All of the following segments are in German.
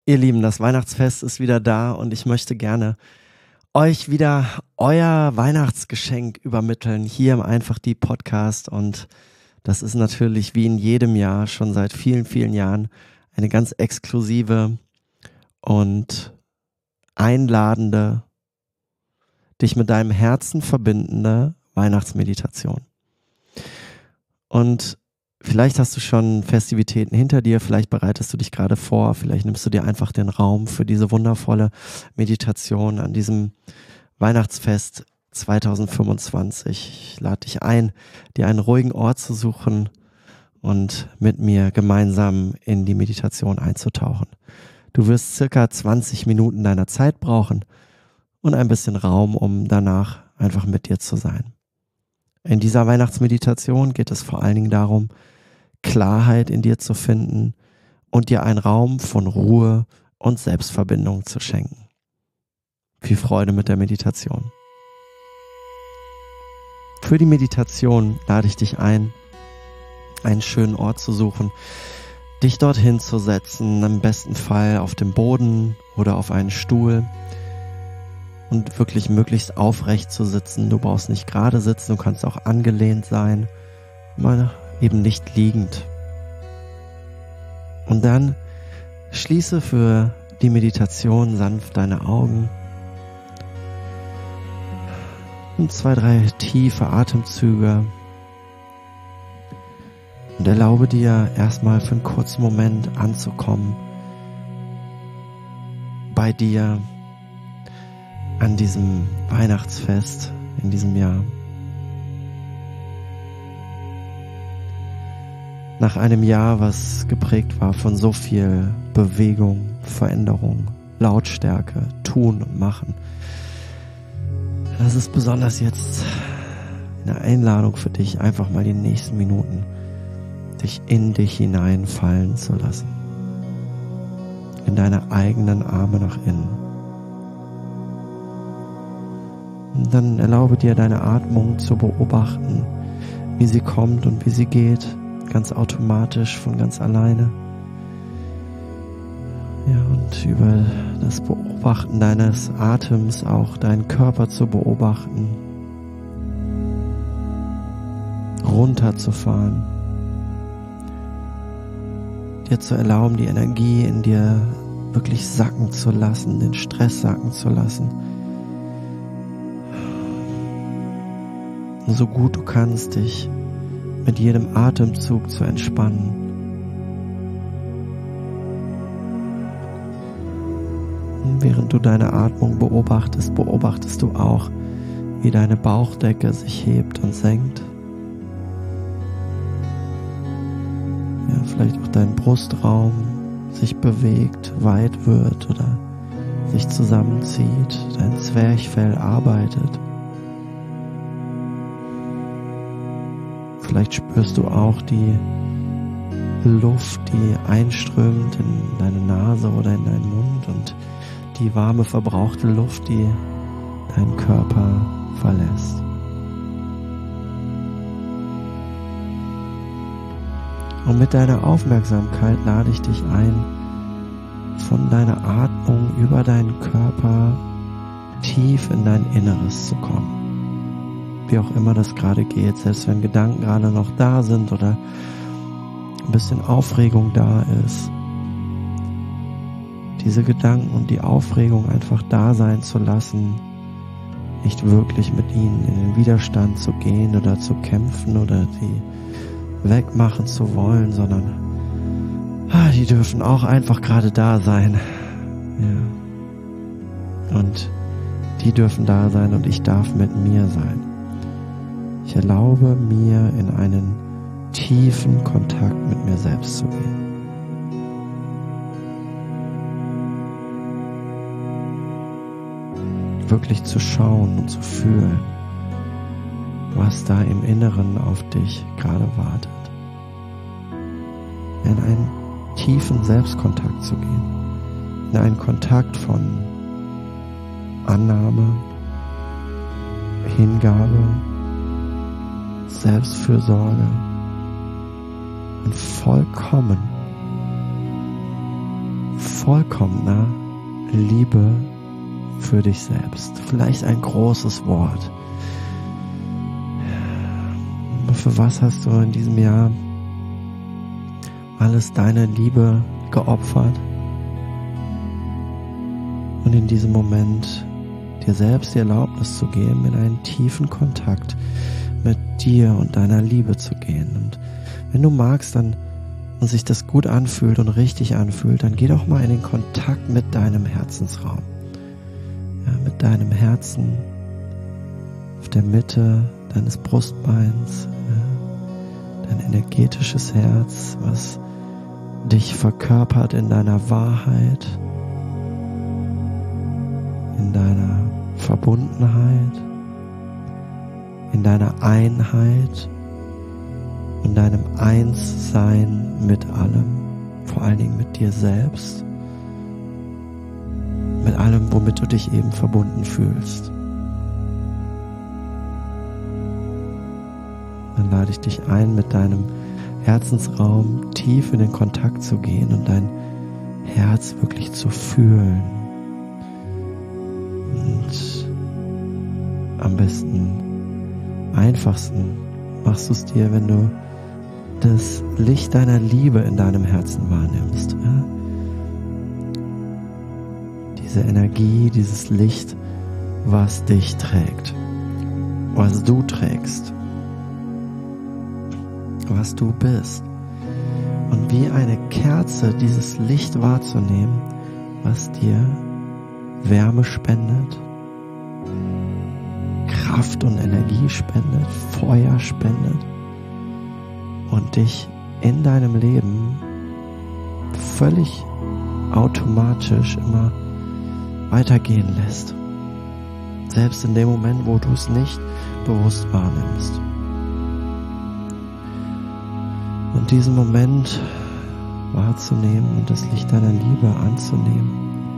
Ihr Lieben, das Weihnachtsfest ist wieder da und ich möchte gerne euch wieder euer Weihnachtsgeschenk übermitteln, hier im Einfach die Podcast. Und das ist natürlich wie in jedem Jahr, schon seit vielen, vielen Jahren, eine ganz exklusive und einladende, dich mit deinem Herzen verbindende Weihnachtsmeditation. Und vielleicht hast du schon Festivitäten hinter dir, vielleicht bereitest du dich gerade vor, vielleicht nimmst du dir einfach den Raum für diese wundervolle Meditation an diesem Weihnachtsfest 2025. Ich lade dich ein, dir einen ruhigen Ort zu suchen und mit mir gemeinsam in die Meditation einzutauchen. Du wirst circa 20 Minuten deiner Zeit brauchen und ein bisschen Raum, um danach einfach mit dir zu sein. In dieser Weihnachtsmeditation geht es vor allen Dingen darum, Klarheit in dir zu finden und dir einen Raum von Ruhe und Selbstverbindung zu schenken. Viel Freude mit der Meditation. Für die Meditation lade ich dich ein, einen schönen Ort zu suchen, dich dorthin zu setzen, im besten Fall auf dem Boden oder auf einen Stuhl und wirklich möglichst aufrecht zu sitzen. Du brauchst nicht gerade sitzen, du kannst auch angelehnt sein, mal eben nicht liegend. Und dann schließe für die Meditation sanft deine Augen. Und 2, 3 tiefe Atemzüge. Und erlaube dir erstmal für einen kurzen Moment anzukommen bei dir an diesem Weihnachtsfest in diesem Jahr. Nach einem Jahr, was geprägt war von so viel Bewegung, Veränderung, Lautstärke, Tun und Machen. Das ist besonders jetzt eine Einladung für dich, einfach mal die nächsten Minuten dich in dich hineinfallen zu lassen. In deine eigenen Arme nach innen. Und dann erlaube dir, deine Atmung zu beobachten, wie sie kommt und wie sie geht, ganz automatisch, von ganz alleine. Ja, und über das Beobachten deines Atems auch deinen Körper zu beobachten, runterzufahren, dir zu erlauben, die Energie in dir wirklich sacken zu lassen, den Stress sacken zu lassen. Und so gut du kannst, dich mit jedem Atemzug zu entspannen. Und während du deine Atmung beobachtest, beobachtest du auch, wie deine Bauchdecke sich hebt und senkt. Ja, vielleicht auch dein Brustraum sich bewegt, weit wird oder sich zusammenzieht, dein Zwerchfell arbeitet. Vielleicht spürst du auch die Luft, die einströmt in deine Nase oder in deinen Mund und die warme, verbrauchte Luft, die deinen Körper verlässt. Und mit deiner Aufmerksamkeit lade ich dich ein, von deiner Atmung über deinen Körper tief in dein Inneres zu kommen. Wie auch immer das gerade geht, selbst wenn Gedanken gerade noch da sind oder ein bisschen Aufregung da ist. Diese Gedanken und die Aufregung einfach da sein zu lassen, nicht wirklich mit ihnen in den Widerstand zu gehen oder zu kämpfen oder sie wegmachen zu wollen, sondern die dürfen auch einfach gerade da sein. Ja. Und die dürfen da sein und ich darf mit mir sein. Ich erlaube mir, in einen tiefen Kontakt mit mir selbst zu gehen. Wirklich zu schauen und zu fühlen, was da im Inneren auf dich gerade wartet. In einen tiefen Selbstkontakt zu gehen. In einen Kontakt von Annahme, Hingabe, Selbstfürsorge und vollkommen vollkommener Liebe für dich selbst. Vielleicht ein großes Wort. Für was hast du in diesem Jahr alles deine Liebe geopfert? Und in diesem Moment dir selbst die Erlaubnis zu geben, in einen tiefen Kontakt mit dir und deiner Liebe zu gehen. Und wenn du magst, dann und sich das gut anfühlt und richtig anfühlt, dann geh doch mal in den Kontakt mit deinem Herzensraum. Ja, mit deinem Herzen auf der Mitte deines Brustbeins, ja, dein energetisches Herz, was dich verkörpert in deiner Wahrheit, in deiner Verbundenheit, in deiner Einheit und deinem Einssein mit allem, vor allen Dingen mit dir selbst, mit allem, womit du dich eben verbunden fühlst. Dann lade ich dich ein, mit deinem Herzensraum tief in den Kontakt zu gehen und dein Herz wirklich zu fühlen. Und am einfachsten machst du es dir, wenn du das Licht deiner Liebe in deinem Herzen wahrnimmst. Ja? Diese Energie, dieses Licht, was dich trägt, was du trägst, was du bist. Und wie eine Kerze dieses Licht wahrzunehmen, was dir Wärme spendet, Kraft und Energie spendet, Feuer spendet und dich in deinem Leben völlig automatisch immer weitergehen lässt. Selbst in dem Moment, wo du es nicht bewusst wahrnimmst. Und diesen Moment wahrzunehmen und das Licht deiner Liebe anzunehmen.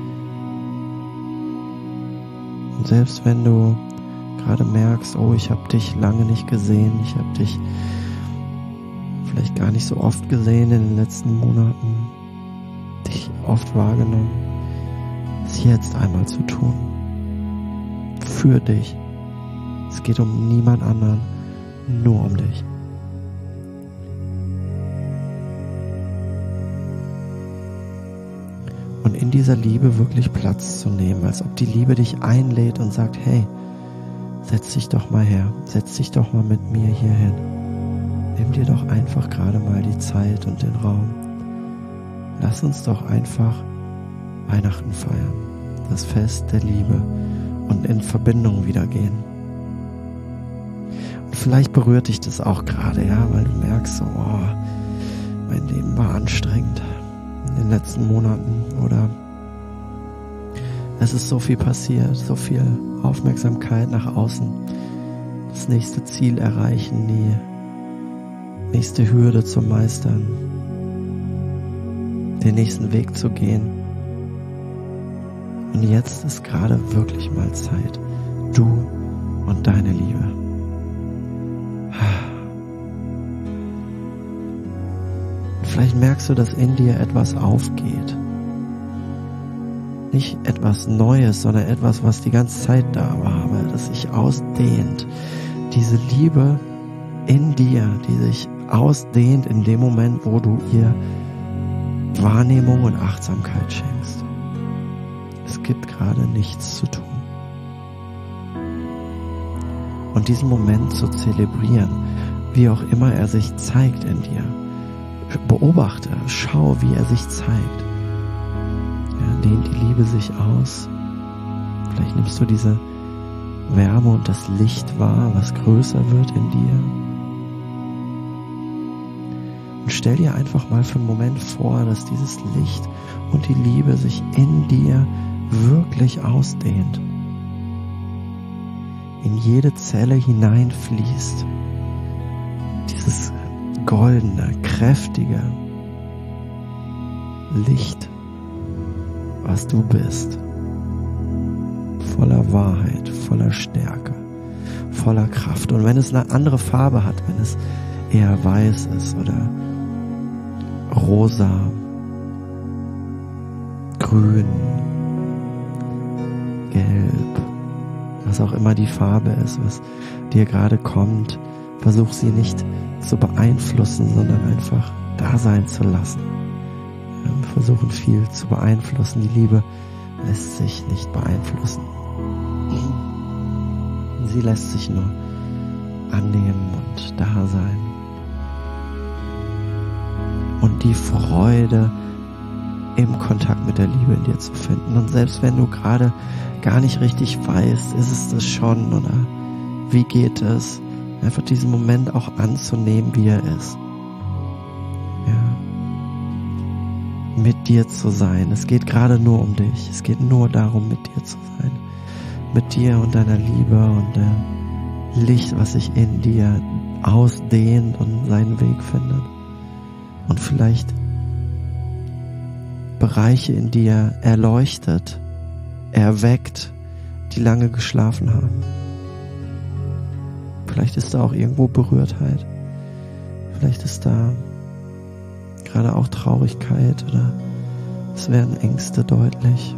Und selbst wenn du gerade merkst, oh, ich habe dich lange nicht gesehen, ich habe dich vielleicht gar nicht so oft gesehen in den letzten Monaten, dich oft wahrgenommen, es jetzt einmal zu tun. Für dich. Es geht um niemand anderen, nur um dich. Und in dieser Liebe wirklich Platz zu nehmen, als ob die Liebe dich einlädt und sagt, hey, setz dich doch mal her, setz dich doch mal mit mir hier hin. Nimm dir doch einfach gerade mal die Zeit und den Raum. Lass uns doch einfach Weihnachten feiern, das Fest der Liebe und in Verbindung wieder gehen. Und vielleicht berührt dich das auch gerade, ja, weil du merkst so, oh, mein Leben war anstrengend in den letzten Monaten oder es ist so viel passiert, so viel Aufmerksamkeit nach außen, das nächste Ziel erreichen, die nächste Hürde zu meistern, den nächsten Weg zu gehen. Und jetzt ist gerade wirklich mal Zeit, du und deine Liebe. Und vielleicht merkst du, dass in dir etwas aufgeht. Nicht etwas Neues, sondern etwas, was die ganze Zeit da war, aber das sich ausdehnt. Diese Liebe in dir, die sich ausdehnt in dem Moment, wo du ihr Wahrnehmung und Achtsamkeit schenkst. Es gibt gerade nichts zu tun. Und diesen Moment zu zelebrieren, wie auch immer er sich zeigt in dir. Beobachte, schau, wie er sich zeigt. Ja, dehnt die Liebe sich aus. Vielleicht nimmst du diese Wärme und das Licht wahr, was größer wird in dir. Und stell dir einfach mal für einen Moment vor, dass dieses Licht und die Liebe sich in dir wirklich ausdehnt. In jede Zelle hineinfließt. Dieses goldene, kräftige Licht, was du bist. Voller Wahrheit, voller Stärke, voller Kraft. Und wenn es eine andere Farbe hat, wenn es eher weiß ist oder rosa, grün, gelb, was auch immer die Farbe ist, was dir gerade kommt. Versuch sie nicht zu beeinflussen, sondern einfach da sein zu lassen. Wir versuchen viel zu beeinflussen. Die Liebe lässt sich nicht beeinflussen. Sie lässt sich nur annehmen und da sein. Und die Freude im Kontakt mit der Liebe in dir zu finden. Und selbst wenn du gerade gar nicht richtig weißt, ist es das schon oder wie geht es, einfach diesen Moment auch anzunehmen, wie er ist. Ja. Mit dir zu sein. Es geht gerade nur um dich. Es geht nur darum, mit dir zu sein. Mit dir und deiner Liebe und der Licht, was sich in dir ausdehnt und seinen Weg findet. Und vielleicht Bereiche in dir erleuchtet, erweckt, die lange geschlafen haben. Vielleicht ist da auch irgendwo Berührtheit. Vielleicht ist da gerade auch Traurigkeit oder es werden Ängste deutlich.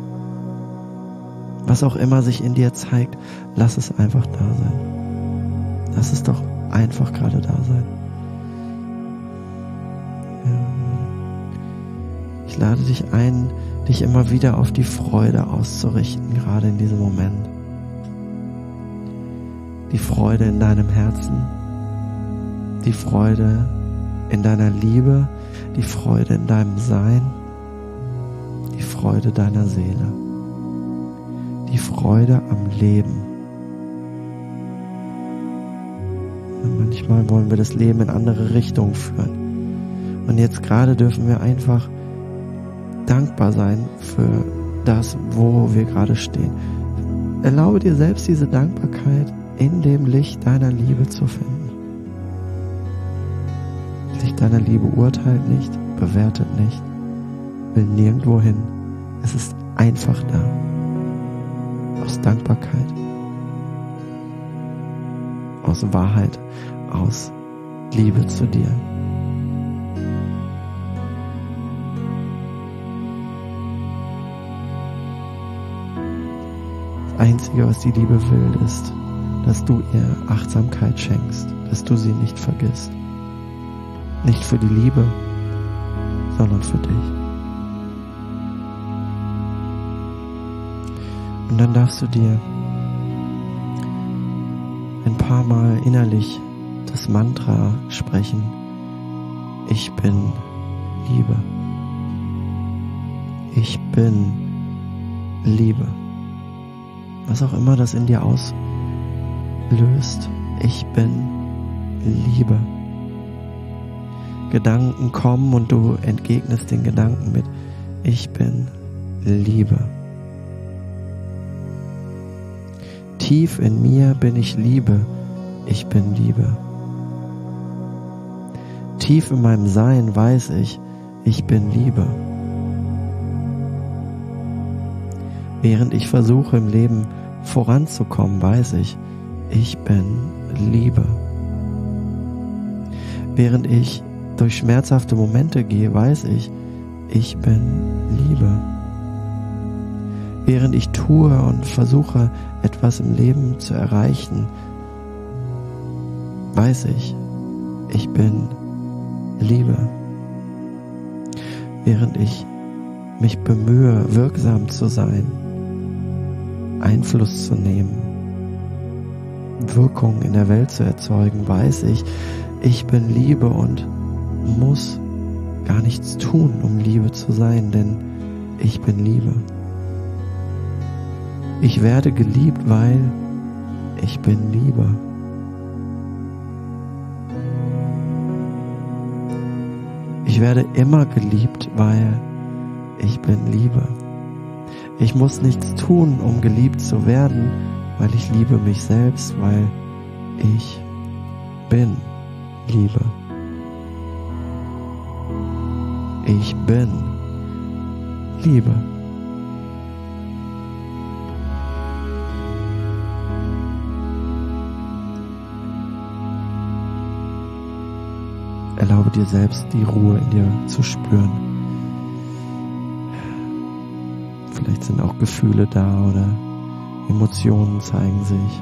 Was auch immer sich in dir zeigt, lass es einfach da sein. Lass es doch einfach gerade da sein. Ja. Ich lade dich ein, dich immer wieder auf die Freude auszurichten, gerade in diesem Moment. Die Freude in deinem Herzen, die Freude in deiner Liebe, die Freude in deinem Sein, die Freude deiner Seele, die Freude am Leben. Und manchmal wollen wir das Leben in andere Richtungen führen. Und jetzt gerade dürfen wir einfach dankbar sein für das, wo wir gerade stehen. Erlaube dir selbst diese Dankbarkeit in dem Licht deiner Liebe zu finden. Licht deiner Liebe urteilt nicht, bewertet nicht, will nirgendwo hin. Es ist einfach da. Aus Dankbarkeit, aus Wahrheit, aus Liebe zu dir. Das Einzige, was die Liebe will, ist, dass du ihr Achtsamkeit schenkst, dass du sie nicht vergisst. Nicht für die Liebe, sondern für dich. Und dann darfst du dir ein paar Mal innerlich das Mantra sprechen: Ich bin Liebe. Ich bin Liebe. Was auch immer das in dir auslöst. Ich bin Liebe. Gedanken kommen und du entgegnest den Gedanken mit: Ich bin Liebe. Tief in mir bin ich Liebe. Ich bin Liebe. Tief in meinem Sein weiß ich, ich bin Liebe. Während ich versuche im Leben voranzukommen, weiß ich, ich bin Liebe. Während ich durch schmerzhafte Momente gehe, weiß ich, ich bin Liebe. Während ich tue und versuche, etwas im Leben zu erreichen, weiß ich, ich bin Liebe. Während ich mich bemühe, wirksam zu sein, Einfluss zu nehmen, Wirkung in der Welt zu erzeugen, weiß ich, ich bin Liebe und muss gar nichts tun, um Liebe zu sein, denn ich bin Liebe. Ich werde geliebt, weil ich bin Liebe. Ich werde immer geliebt, weil ich bin Liebe. Ich muss nichts tun, um geliebt zu werden, weil ich liebe mich selbst, weil ich bin Liebe. Ich bin Liebe. Erlaube dir selbst, die Ruhe in dir zu spüren. Vielleicht sind auch Gefühle da oder Emotionen zeigen sich.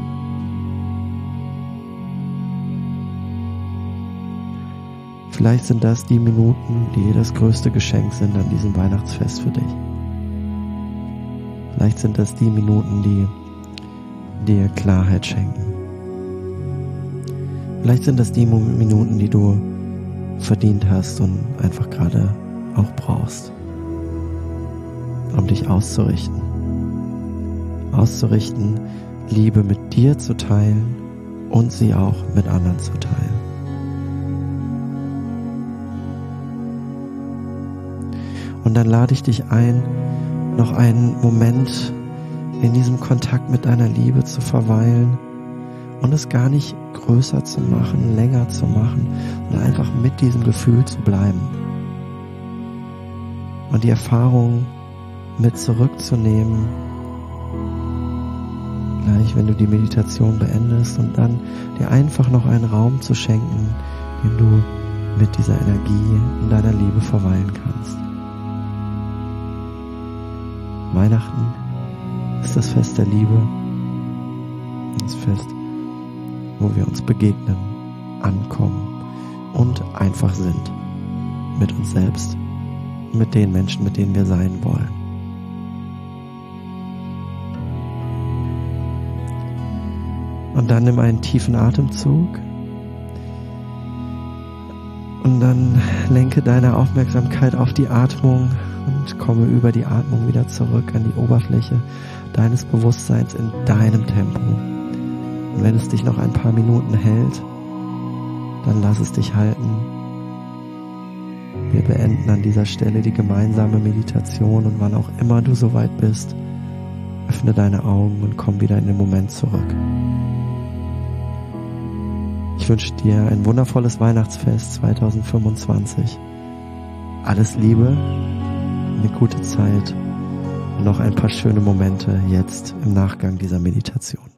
Vielleicht sind das die Minuten, die das größte Geschenk sind an diesem Weihnachtsfest für dich. Vielleicht sind das die Minuten, die dir Klarheit schenken. Vielleicht sind das die Minuten, die du verdient hast und einfach gerade auch brauchst, um dich auszurichten. Auszurichten, Liebe mit dir zu teilen und sie auch mit anderen zu teilen. Und dann lade ich dich ein, noch einen Moment in diesem Kontakt mit deiner Liebe zu verweilen und es gar nicht größer zu machen, länger zu machen, sondern einfach mit diesem Gefühl zu bleiben. Und die Erfahrung mit zurückzunehmen, gleich wenn du die Meditation beendest, und dann dir einfach noch einen Raum zu schenken, den du mit dieser Energie in deiner Liebe verweilen kannst. Weihnachten ist das Fest der Liebe, das Fest, wo wir uns begegnen, ankommen und einfach sind mit uns selbst, mit den Menschen, mit denen wir sein wollen. Und dann nimm einen tiefen Atemzug und dann lenke deine Aufmerksamkeit auf die Atmung und komme über die Atmung wieder zurück an die Oberfläche deines Bewusstseins in deinem Tempo. Und wenn es dich noch ein paar Minuten hält, dann lass es dich halten. Wir beenden an dieser Stelle die gemeinsame Meditation und wann auch immer du soweit bist, öffne deine Augen und komm wieder in den Moment zurück. Ich wünsche dir ein wundervolles Weihnachtsfest 2025. Alles Liebe, eine gute Zeit und noch ein paar schöne Momente jetzt im Nachgang dieser Meditation.